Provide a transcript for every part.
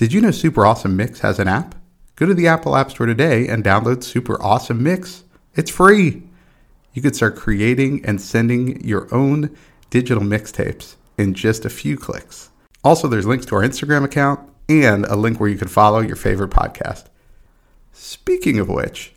Did you know Super Awesome Mix has an app? Go to the Apple App Store today and download Super Awesome Mix. It's free. You could start creating and sending your own digital mixtapes in just a few clicks. Also, there's links to our Instagram account and a link where you can follow your favorite podcast. Speaking of which,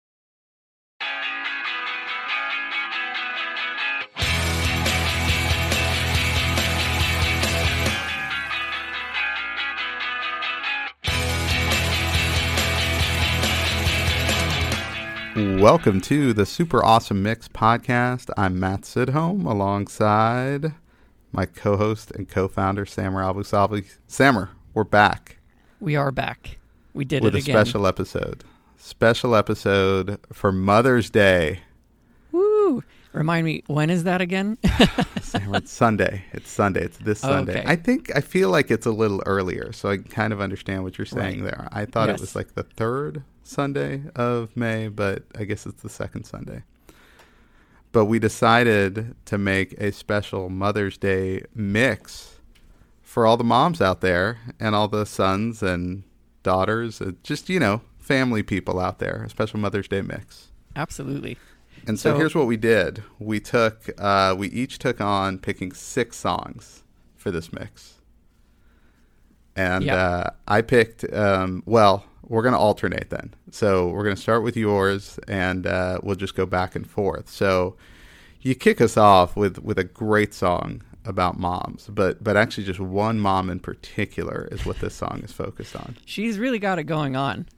welcome to the Super Awesome Mix podcast. I'm Matt Sidholm alongside my co-host and co-founder, Samer Al-Busabi. Samer, we're back. We are back. We did with it again. With a special episode. Special episode for Mother's Day. Woo! Remind me, when is that again? Samer, it's Sunday. It's Sunday. It's this Sunday. Okay. I feel like it's a little earlier, so I kind of understand what you're saying there. I thought it was like the third Sunday of May, but I guess it's the second Sunday. But we decided to make a special Mother's Day mix for all the moms out there and all the sons and daughters, just, family people out there, a special Mother's Day mix. Absolutely. And so here's what we did. We each took on picking 6 songs for this mix. And I picked, we're going to alternate then. So we're going to start with yours, and we'll just go back and forth. So you kick us off with a great song about moms, but actually just one mom in particular is what this song is focused on. She's really got it going on,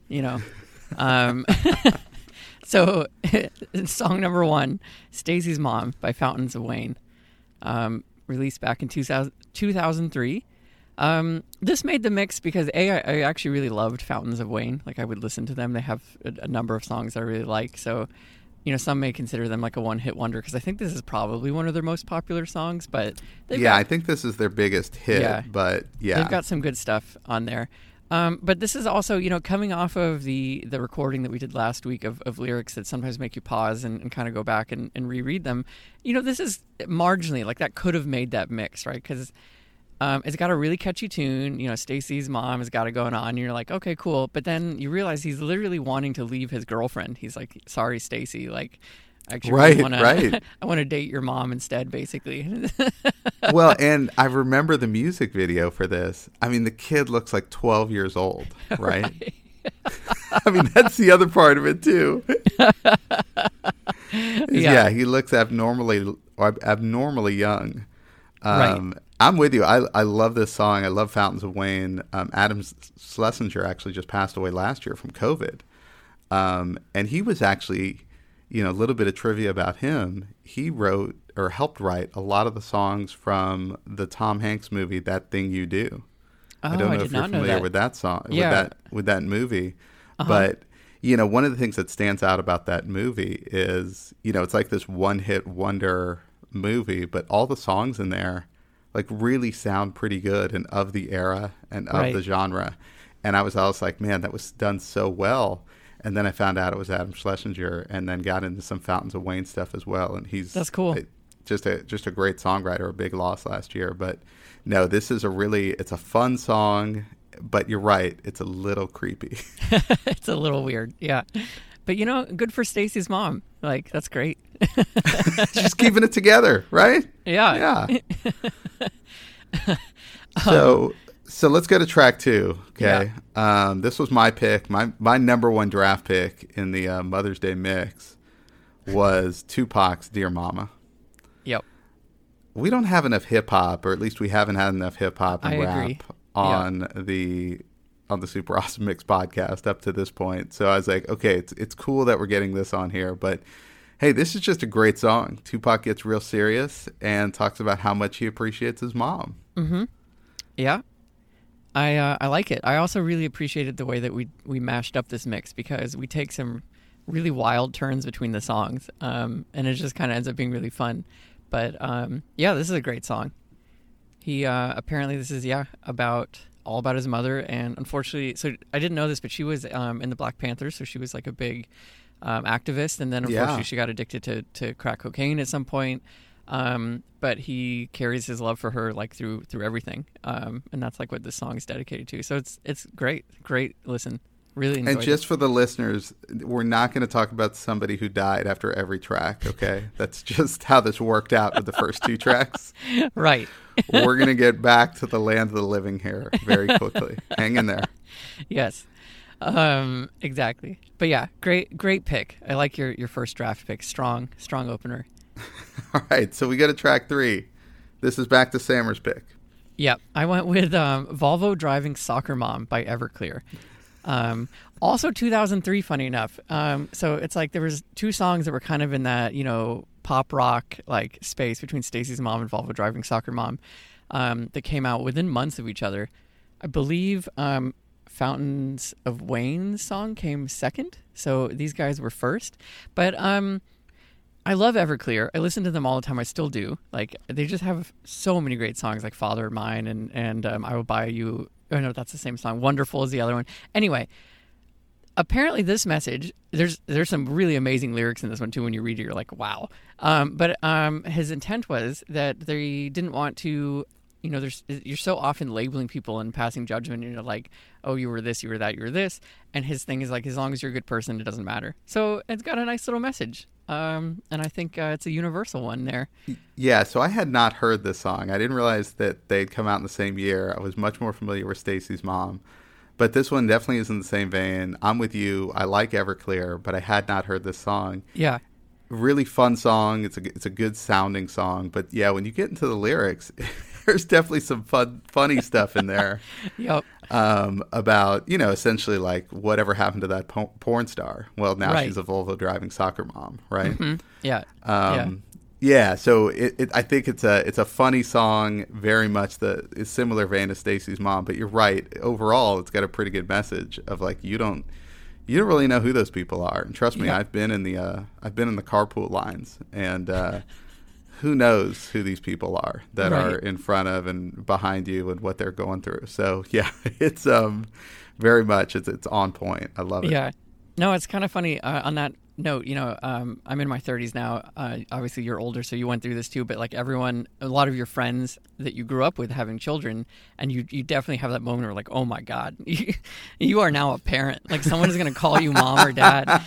So song number 1, Stacy's Mom by Fountains of Wayne, released back in 2003. This made the mix because I actually really loved Fountains of Wayne. Like, I would listen to them. They have a number of songs I really like. So, some may consider them like a one-hit wonder because I think this is probably one of their most popular songs. But I think this is their biggest hit. Yeah, but they've got some good stuff on there. But this is also, coming off of the recording that we did last week of lyrics that sometimes make you pause and kind of go back and reread them. This is marginally like that could have made that mix, right? Because it's got a really catchy tune. Stacy's mom has got it going on. And you're like, okay, cool. But then you realize he's literally wanting to leave his girlfriend. He's like, sorry, Stacy. Like, actually, right. I want to date your mom instead, basically. Well, and I remember the music video for this. I mean, the kid looks like 12 years old, right? I mean, that's the other part of it, too. He looks abnormally young. Right. I'm with you. I love this song. I love Fountains of Wayne. Adam Schlesinger actually just passed away last year from COVID. And he was actually, a little bit of trivia about him. He wrote or helped write a lot of the songs from the Tom Hanks movie, That Thing You Do. Oh, I don't know if you're familiar with that song, with that movie. Uh-huh. But, one of the things that stands out about that movie is, it's like this one-hit wonder movie, but all the songs in there like really sound pretty good and of the era and of the genre. And I was always like, man, that was done so well. And then I found out it was Adam Schlesinger, and then got into some Fountains of Wayne stuff as well. And that's cool. Just a great songwriter, a big loss last year. But no, this is it's a fun song, but you're right. It's a little creepy. It's a little weird. Yeah. But, good for Stacy's mom. Like, that's great. She's keeping it together, right? Yeah. So let's go to track 2. Okay. Yeah. This was my pick. My number 1 draft pick in the Mother's Day mix was Tupac's Dear Mama. Yep. We don't have enough hip hop, or at least we haven't had enough hip hop and rap on the Super Awesome Mix podcast up to this point. So I was like, okay, it's cool that we're getting this on here, but hey, this is just a great song. Tupac gets real serious and talks about how much he appreciates his mom. Mm-hmm. Yeah. I like it. I also really appreciated the way that we mashed up this mix because we take some really wild turns between the songs, and it just kind of ends up being really fun. But this is a great song. He apparently this is all about his mother, and unfortunately, so I didn't know this, but she was in the Black Panthers, so she was like a big activist, and then unfortunately she got addicted to crack cocaine at some point. But he carries his love for her like through everything, and that's like what this song is dedicated to. So it's great listen. Really enjoyed And just it. for the listeners, we're not going to talk about somebody who died after every track, okay? That's just how this worked out with the first 2 tracks. Right. We're going to get back to the land of the living here very quickly. Hang in there. Yes. Exactly. But yeah, great pick. I like your first draft pick. Strong opener. All right, so we go to track 3. This is back to Sammer's pick. Yep. I went with Volvo Driving Soccer Mom by Everclear. Also 2003, funny enough. So it's like there was 2 songs that were kind of in that, pop rock like space between Stacy's Mom and Volvo Driving Soccer Mom, that came out within months of each other. I believe Fountains of Wayne's song came second, so these guys were first. But I love Everclear. I listen to them all the time. I still do. Like, they just have so many great songs, like Father of Mine and I Will Buy You. Oh no, that's the same song. Wonderful is the other one. Anyway, apparently this message, there's some really amazing lyrics in this one too. When you read it, you're like, wow. But his intent was that they didn't want to, you're so often labeling people and passing judgment, like, oh, you were this, you were that, you were this. And his thing is like, as long as you're a good person, it doesn't matter. So it's got a nice little message. And I think it's a universal one there. Yeah, so I had not heard this song. I didn't realize that they'd come out in the same year. I was much more familiar with Stacy's Mom. But this one definitely is in the same vein. I'm with you. I like Everclear, but I had not heard this song. Yeah. Really fun song. It's a good sounding song. But yeah, when you get into the lyrics, there's definitely some funny stuff in there. Yep. About, essentially like whatever happened to that porn star. Well, now Right. she's a Volvo driving soccer mom, right? Mm-hmm. Yeah. Yeah, so I think it's a funny song, very much it's similar vein to Stacy's Mom, but you're right. Overall, it's got a pretty good message of like you don't really know who those people are. And trust me, Yeah. I've been in the carpool lines, and who knows who these people are that Right. are in front of and behind you and what they're going through. So yeah, it's very much it's on point. I love it. Yeah. No, it's kind of funny on that note, I'm in my 30s now. Obviously you're older, so you went through this too, but like a lot of your friends that you grew up with having children, and you definitely have that moment where like, oh my God, you are now a parent. Like someone is going to call you mom or dad.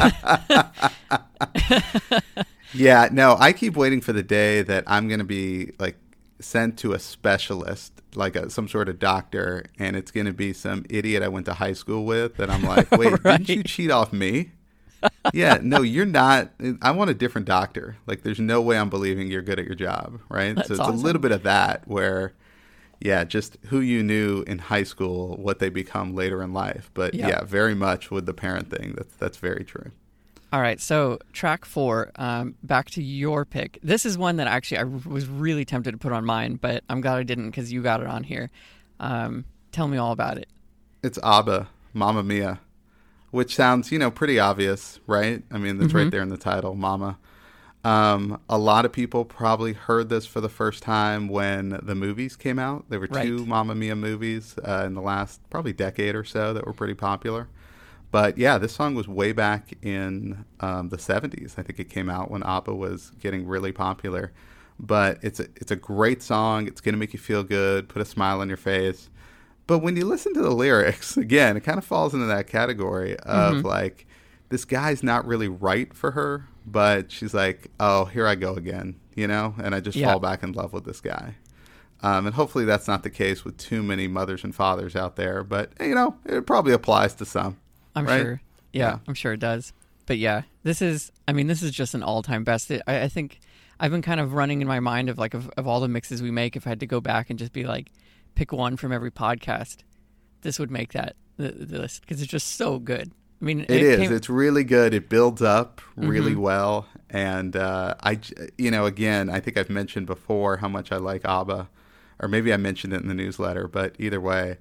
Yeah, no, I keep waiting for the day that I'm going to be like sent to a specialist, like some sort of doctor, and it's going to be some idiot I went to high school with, and I'm like, wait, Right. Didn't you cheat off me? Yeah, no, you're not. I want a different doctor. Like, there's no way I'm believing you're good at your job, right? That's so it's awesome. a little bit of that where, yeah, just who you knew in high school, what they become later in life. But Yeah. yeah, very much with the parent thing. That's very true. All right, so track 4, back to your pick. This is one that actually I was really tempted to put on mine, but I'm glad I didn't because you got it on here. Tell me all about it. It's ABBA, Mamma Mia, which sounds, pretty obvious, right? I mean, that's right there in the title, Mama. A lot of people probably heard this for the first time when the movies came out. There were Right. 2 Mamma Mia movies in the last probably decade or so that were pretty popular. But yeah, this song was way back in the 70s. I think it came out when ABBA was getting really popular. But it's a great song. It's going to make you feel good, put a smile on your face. But when you listen to the lyrics, again, it kind of falls into that category of like, this guy's not really right for her, but she's like, oh, here I go again, and I just Yeah. fall back in love with this guy. And hopefully that's not the case with too many mothers and fathers out there, but, it probably applies to some. I'm right? sure. Yeah, I'm sure it does. But yeah, this is just an all-time best. I think I've been kind of running in my mind of like of all the mixes we make. If I had to go back and just be like, pick one from every podcast, this would make that the list because it's just so good. I mean, It is. It's really good. It builds up really well. And again, I think I've mentioned before how much I like ABBA, or maybe I mentioned it in the newsletter, but either way,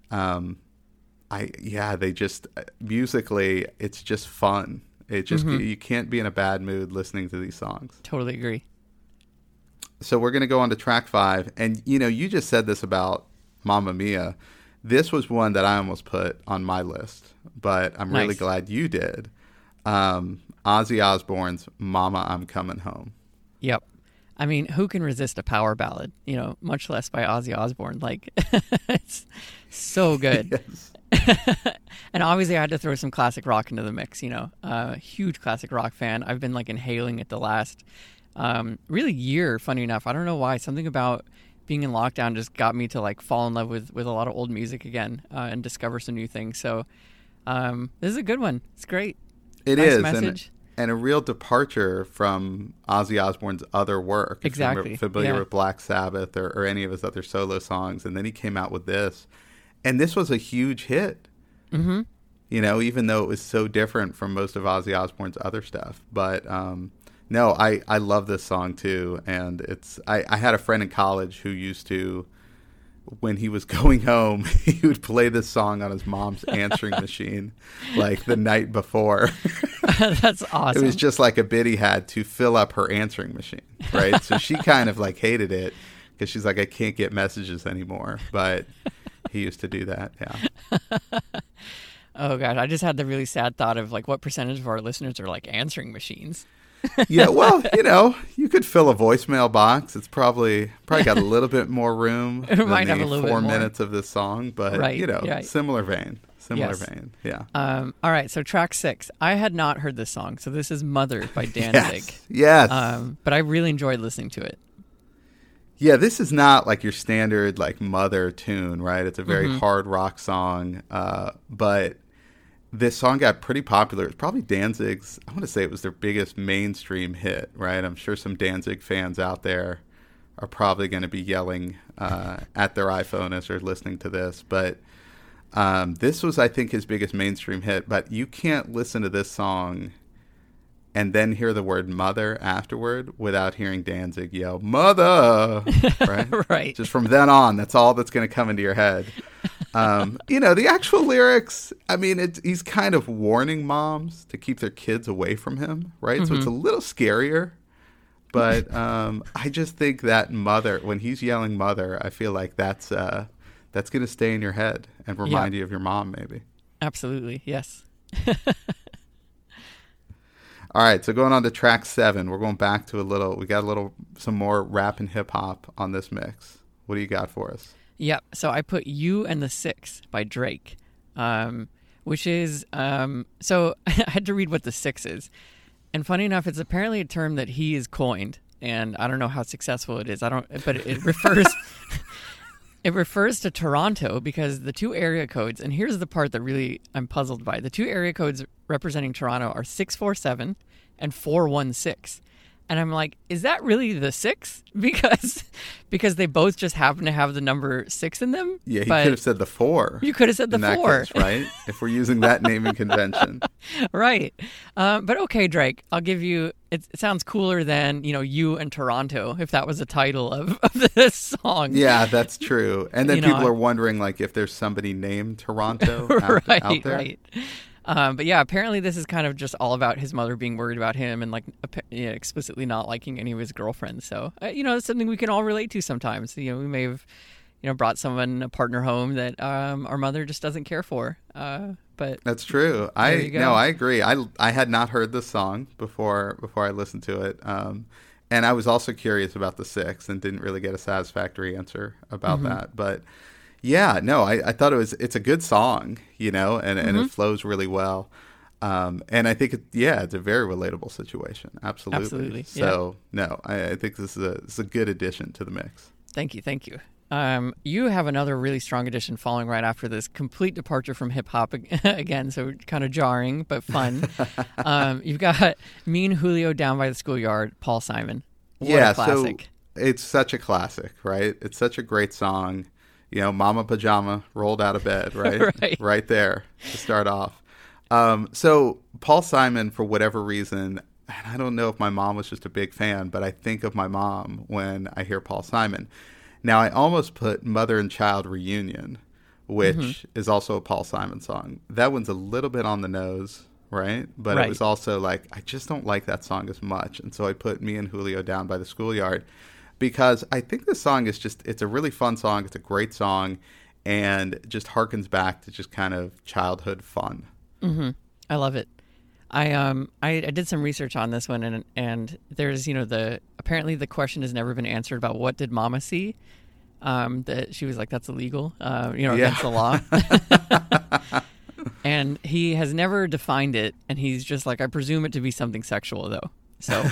they just musically, it's just fun. It just you can't be in a bad mood listening to these songs. Totally agree. So we're going to go on to track 5, and you just said this about Mamma Mia. This was one that I almost put on my list, but I'm really Nice. glad you did. Ozzy Osbourne's "Mama, I'm Coming Home." Yep. I mean, who can resist a power ballad? Much less by Ozzy Osbourne. Like, it's so good. Yes. And obviously, I had to throw some classic rock into the mix. Huge classic rock fan. I've been like inhaling it the last really year. Funny enough, I don't know why. Something about being in lockdown just got me to like fall in love with a lot of old music again and discover some new things. So this is a good one. It's great. It nice is message. and a real departure from Ozzy Osbourne's other work. Exactly. If you're familiar with Black Sabbath or any of his other solo songs, and then he came out with this, and this was a huge hit. Mm-hmm. Even though it was so different from most of Ozzy Osbourne's other stuff. But no, I love this song too, and I had a friend in college who used to, when he was going home, he would play this song on his mom's answering machine like the night before. That's awesome. It was just like a bit he had to fill up her answering machine, right? So she kind of like hated it because she's like, I can't get messages anymore. But he used to do that, yeah. Oh, God. I just had the really sad thought of like what percentage of our listeners are like answering machines. Yeah, well, you could fill a voicemail box. It's probably got a little bit more room It than might have the a little 4 bit more. minutes of this song, but Right. similar vein. Yes. Yeah. All right, so track 6. I had not heard this song, so this is "Mother" by Danzig. Yes. But I really enjoyed listening to it. Yeah, this is not like your standard like Mother tune, right? It's a very hard rock song, but this song got pretty popular. It's probably Danzig's, I want to say it was their biggest mainstream hit, right? I'm sure some Danzig fans out there are probably going to be yelling at their iPhone as they're listening to this. But this was, I think, his biggest mainstream hit. But you can't listen to this song and then hear the word mother afterward without hearing Danzig yell, "Mother!" Right? Right. Just from then on, that's all that's going to come into your head. The actual lyrics, I mean, he's kind of warning moms to keep their kids away from him, right? So it's a little scarier. But I just think that mother, when he's yelling mother, I feel like that's going to stay in your head and remind you of your mom, maybe. Absolutely, yes. All right, so going on to track 7, we're going back to some more rap and hip hop on this mix. What do you got for us? Yep. So I put "You and the Six" by Drake, which is so I had to read what the six is, and funny enough, it's apparently a term that he has coined, and I don't know how successful it is. But it refers it refers to Toronto because the two area codes, and here's the part that really I'm puzzled by. The two area codes representing Toronto are 647 and 416. And I'm like, is that really the 6? Because they both just happen to have the number 6 in them. Yeah, he could have said the 4. You could have said the 4. Case, right? If we're using that naming convention. Right. But okay, Drake, I'll give you, it sounds cooler than, You and Toronto, if that was the title of this song. Yeah, that's true. And then people are wondering, like, if there's somebody named Toronto out there. Right. But yeah, apparently this is kind of just all about his mother being worried about him and like explicitly not liking any of his girlfriends. So, it's something we can all relate to sometimes. We may have, brought a partner home that our mother just doesn't care for. But that's true. I agree. I had not heard this song before I listened to it. And I was also curious about the 6 and didn't really get a satisfactory answer about that. But yeah, no, I thought it's a good song, and it flows really well. And I think it's a very relatable situation. Absolutely. So no, I think this is a good addition to the mix. Thank you. You have another really strong addition following right after this, complete departure from hip hop again. So kind of jarring, but fun. You've got Me and Julio, Down by the Schoolyard, Paul Simon. What a classic. So it's such a classic, right? It's such a great song. Mama Pajama rolled out of bed, right? Right there to start off. So Paul Simon, for whatever reason, and I don't know if my mom was just a big fan, but I think of my mom when I hear Paul Simon. Now, I almost put Mother and Child Reunion, which is also a Paul Simon song. That one's a little bit on the nose, right? But it was also like, I just don't like that song as much. And so I put Me and Julio, Down by the Schoolyard. Because I think this song is it's a really fun song. It's a great song and just harkens back to just kind of childhood fun. Mm-hmm. I love it. I did some research on this one and there's, apparently the question has never been answered about what did Mama see. That she was like, that's illegal, against the law. And he has never defined it, and he's just like, I presume it to be something sexual, though. So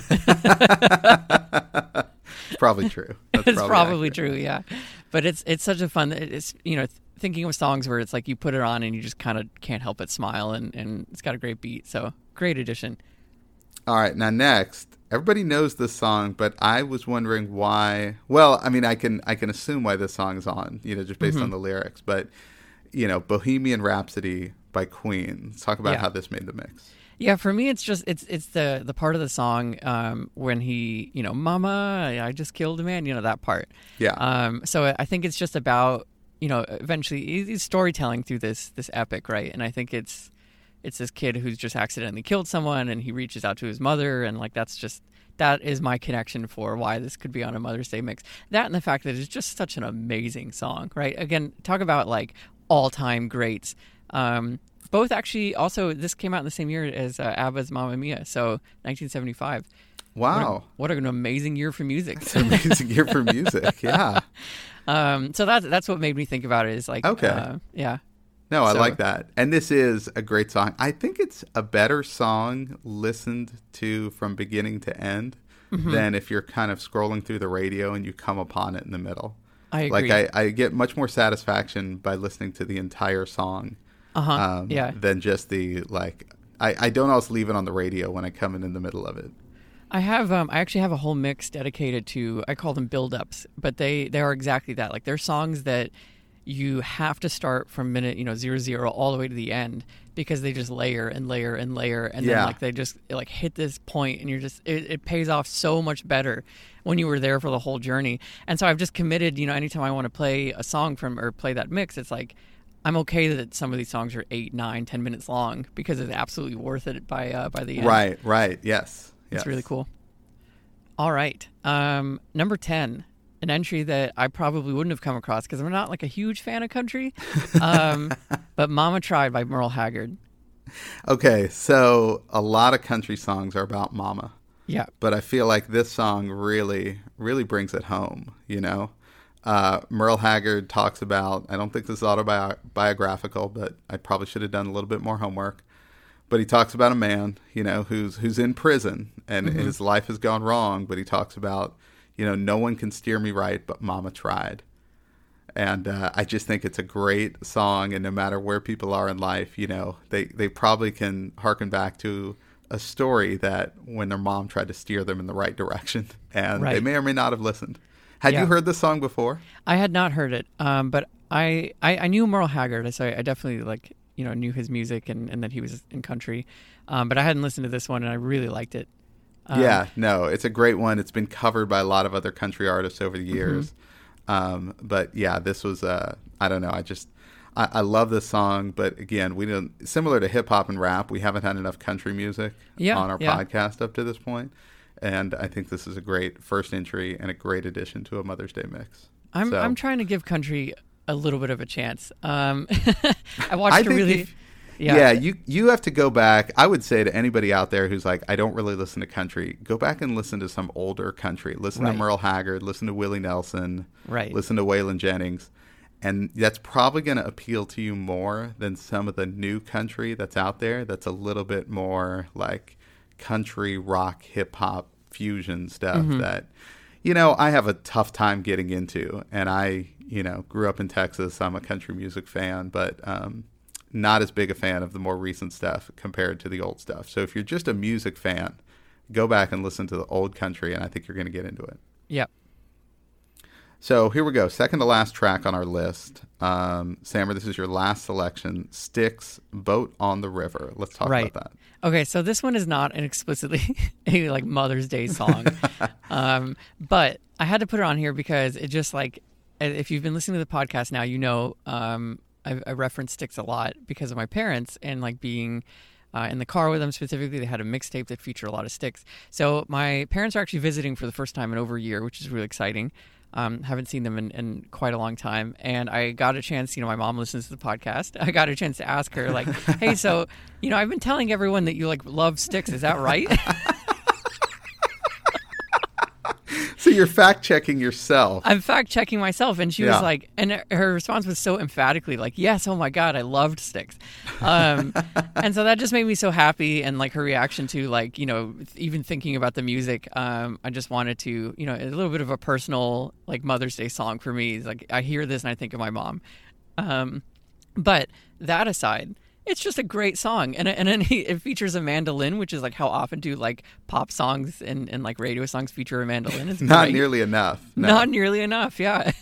it's probably true. It's probably true, yeah. But it's such a fun. It's thinking of songs where it's like you put it on and you just kind of can't help but smile, and it's got a great beat. So great addition. All right, now next, everybody knows this song, but I was wondering why. Well, I mean, I can assume why this song is on, just based on the lyrics. But Bohemian Rhapsody by Queen. Let's talk about how this made the mix. Yeah, for me, it's just it's the part of the song when he, Mama, I just killed a man, that part. Yeah. So I think it's just about, eventually he's storytelling through this epic, right? And I think it's this kid who's just accidentally killed someone, and he reaches out to his mother, and like that is my connection for why this could be on a Mother's Day mix. That and the fact that it's just such an amazing song, right? Again, talk about like all-time greats. Both actually also, this came out in the same year as ABBA's Mamma Mia, so 1975. Wow. What an amazing year for music. It's an amazing year for music, yeah. So that's what made me think about it, is like, okay. Yeah. No, I like that. And this is a great song. I think it's a better song listened to from beginning to end than if you're kind of scrolling through the radio and you come upon it in the middle. I agree. Like I get much more satisfaction by listening to the entire song than just the, like, I don't always leave it on the radio when I come in the middle of it. I actually have a whole mix dedicated to, I call them build-ups, but they are exactly that. Like, they're songs that you have to start from minute 00 all the way to the end, because they just layer and layer and layer, and then like they just like hit this point, and you're just it pays off so much better when you were there for the whole journey. And so I've just committed, anytime I want to play a song from or play that mix, it's like I'm okay that some of these songs are 8, 9, 10 minutes long, because it's absolutely worth it by the end. Right. Yes. It's really cool. All right. Number 10. An entry that I probably wouldn't have come across because I'm not like a huge fan of country. But Mama Tried by Merle Haggard. Okay, so a lot of country songs are about mama. Yeah. But I feel like this song really, really brings it home, Merle Haggard talks about, I don't think this is autobiographical, but I probably should have done a little bit more homework. But he talks about a man, who's in prison and his life has gone wrong, but he talks about, no one can steer me right, but Mama tried. And I just think it's a great song. And no matter where people are in life, they probably can harken back to a story that when their mom tried to steer them in the right direction. And they may or may not have listened. Had you heard this song before? I had not heard it. But I knew Merle Haggard. So I definitely knew his music and that he was in country. But I hadn't listened to this one, and I really liked it. It's a great one. It's been covered by a lot of other country artists over the years. But yeah, this was, I don't know. I love this song, but again, we don't, similar to hip hop and rap, we haven't had enough country music on our podcast up to this point. And I think this is a great first entry and a great addition to a Mother's Day mix. I'm trying to give country a little bit of a chance. I watched you have to go back. I would say to anybody out there who's like, I don't really listen to country, go back and listen to some older country. Listen to Merle Haggard, listen to Willie Nelson, listen to Waylon Jennings. And that's probably going to appeal to you more than some of the new country that's out there that's a little bit more like country, rock, hip-hop, fusion stuff that, I have a tough time getting into. And I, grew up in Texas. I'm a country music fan, but not as big a fan of the more recent stuff compared to the old stuff. So if you're just a music fan, go back and listen to the old country, and I think you're going to get into it. Yep. So here we go. Second to last track on our list. Sammer, this is your last selection. Styx, Boat on the River. Let's talk about that. Okay, so this one is not an explicitly a like Mother's Day song. But I had to put it on here because it just like, if you've been listening to the podcast now, I reference Styx a lot because of my parents and like being in the car with them specifically. They had a mixtape that featured a lot of Styx. So my parents are actually visiting for the first time in over a year, which is really exciting. Haven't seen them in quite a long time. And I got a chance, my mom listens to the podcast. I got a chance to ask her like, hey, so, I've been telling everyone that you like love Styx. Is that right? you're fact checking yourself. I'm fact checking myself, and she was like, and her response was so emphatically like, "Yes, oh my God, I loved Styx," and so that just made me so happy. And like her reaction to like even thinking about the music, I just wanted to a little bit of a personal like Mother's Day song for me. It's like I hear this and I think of my mom. But that aside, it's just a great song, and then it features a mandolin, which is like how often do like pop songs and like radio songs feature a mandolin? It's not great. nearly enough. No. Not nearly enough. Yeah.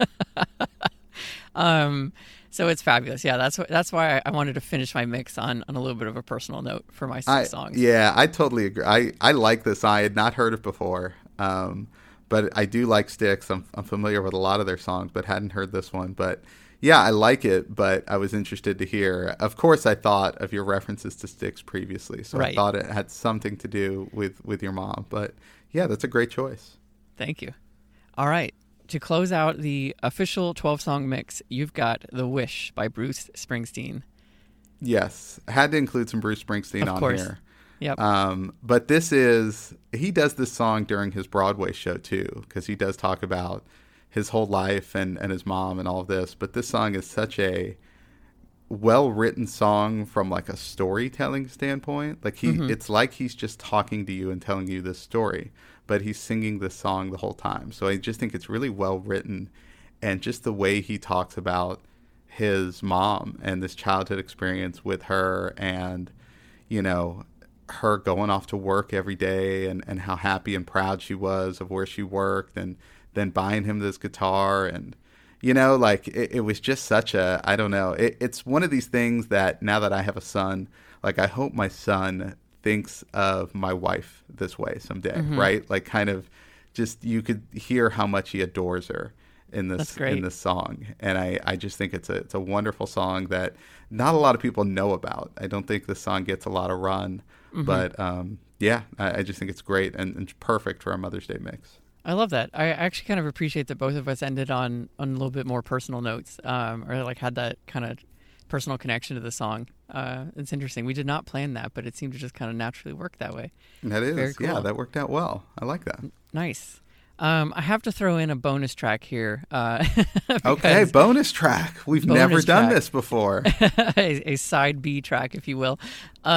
So it's fabulous. Yeah, that's why I wanted to finish my mix on a little bit of a personal note for my songs. Yeah, I totally agree. I like this. I had not heard it before, but I do like Styx. I'm familiar with a lot of their songs, but hadn't heard this one. But yeah, I like it, but I was interested to hear. Of course, I thought of your references to Styx previously, so I thought it had something to do with your mom. But yeah, that's a great choice. Thank you. All right. To close out the official 12-song mix, you've got The Wish by Bruce Springsteen. Yes. Had to include some Bruce Springsteen on here. Yep. But he does this song during his Broadway show too, because he does talk about his whole life and his mom and all of this. But this song is such a well-written song from like a storytelling standpoint. Like it's like he's just talking to you and telling you this story, but he's singing this song the whole time. So I just think it's really well-written, and just the way he talks about his mom and this childhood experience with her, and her going off to work every day and how happy and proud she was of where she worked, and then buying him this guitar. And like it was just such a, I don't know, it's one of these things that now that I have a son, like I hope my son thinks of my wife this way someday, right? Like kind of just, you could hear how much he adores her in this song. And I just think it's a wonderful song that not a lot of people know about. I don't think this song gets a lot of run, but yeah, I just think it's great and perfect for our Mother's Day mix. I love that. I actually kind of appreciate that both of us ended on a little bit more personal notes, or like had that kind of personal connection to the song. It's interesting. We did not plan that, but it seemed to just kind of naturally work that way. That is, very cool. Yeah, that worked out well. I like that. Nice. I have to throw in a bonus track here. Okay, bonus track. We've never done this before. a side B track, if you will.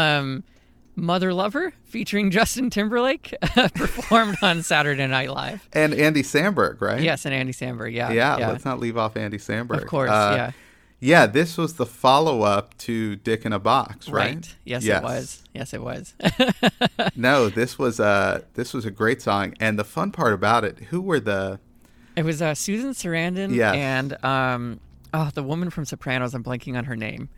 Mother Lover, featuring Justin Timberlake, performed on Saturday Night Live. And Andy Samberg, right? Yes, and Andy Samberg, yeah. Yeah, let's not leave off Andy Samberg. Of course, yeah. Yeah, this was the follow-up to Dick in a Box, right? Yes, it was. Yes, it was. No, this was a great song. And the fun part about it, who were the... It was Susan Sarandon and the woman from Sopranos. I'm blanking on her name.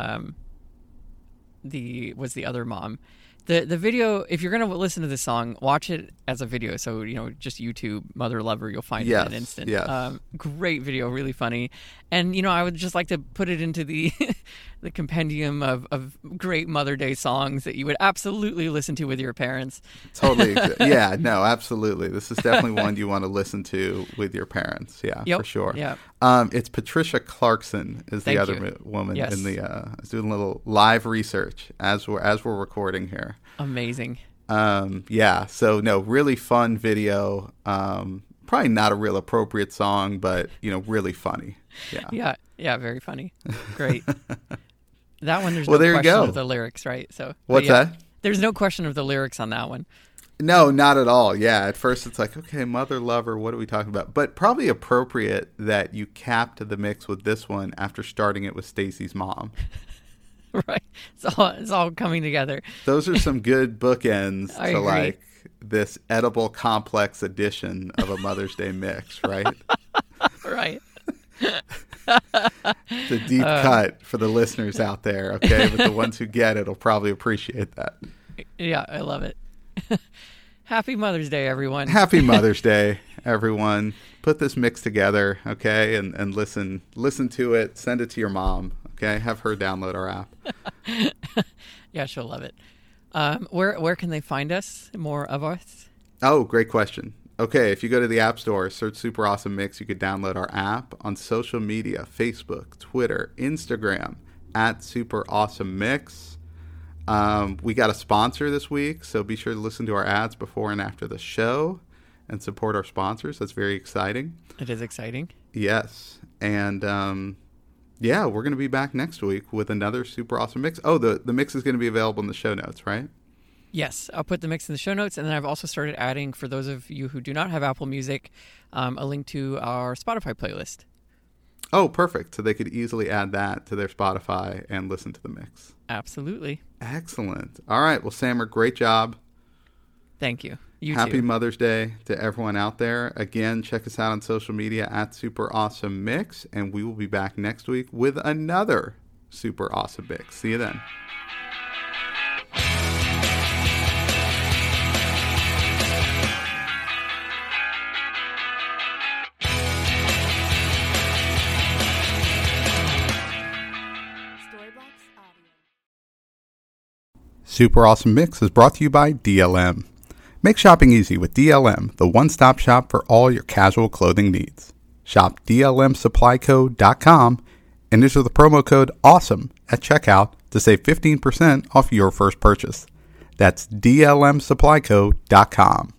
Was the other mom. The video, if you're going to listen to this song, watch it as a video. So, just YouTube Mother Lover, you'll find it in an instant. Yes. Great video, really funny. And, I would just like to put it into the the compendium of great Mother Day songs that you would absolutely listen to with your parents. Totally. Yeah, no, absolutely. This is definitely one you want to listen to with your parents. Yeah, for sure. Yeah. It's Patricia Clarkson is the other woman in the. I was doing a little live research as we're recording here. Amazing. Yeah. So no, really fun video. Probably not a real appropriate song, but really funny. Yeah. Yeah. Very funny. Great. That one, there's no question of the lyrics, right? So what's that? There's no question of the lyrics on that one. No, not at all. Yeah, at first it's like, okay, Mother Lover, what are we talking about? But probably appropriate that you capped the mix with this one after starting it with Stacy's mom. Right. It's all coming together. Those are some good bookends to agree. Like this edible complex edition of a Mother's Day mix, right? Right. It's a deep cut for the listeners out there, okay? But the ones who get it will probably appreciate that. Yeah, I love it. Happy Mother's Day, everyone. Happy Mother's Day, everyone. Put this mix together, okay? And listen to it. Send it to your mom, okay? Have her download our app. Yeah, she'll love it. Where can they find us? More of us? Oh, great question. Okay, if you go to the App Store, search Super Awesome Mix, you could download our app on social media, Facebook, Twitter, Instagram, @Super Awesome Mix. We got a sponsor this week, so be sure to listen to our ads before and after the show. and support our sponsors. That's very exciting. It is exciting. Yes. And yeah, we're going to be back next week with another super awesome mix. Oh, the mix is going to be available in the show notes, right? Yes, I'll put the mix in the show notes, and then I've also started adding, for those of you who do not have Apple Music, a link to our Spotify playlist. Oh, perfect. So they could easily add that to their Spotify and listen to the mix. Absolutely. Excellent. All right. Well, Samer, great job. Thank you. You Happy too. Mother's Day to everyone out there. Again, check us out on social media at Super Awesome Mix, and we will be back next week with another Super Awesome Mix. See you then. Super Awesome Mix is brought to you by DLM. Make shopping easy with DLM, the one-stop shop for all your casual clothing needs. Shop DLMSupplyCo.com and enter the promo code AWESOME at checkout to save 15% off your first purchase. That's DLMSupplyCo.com.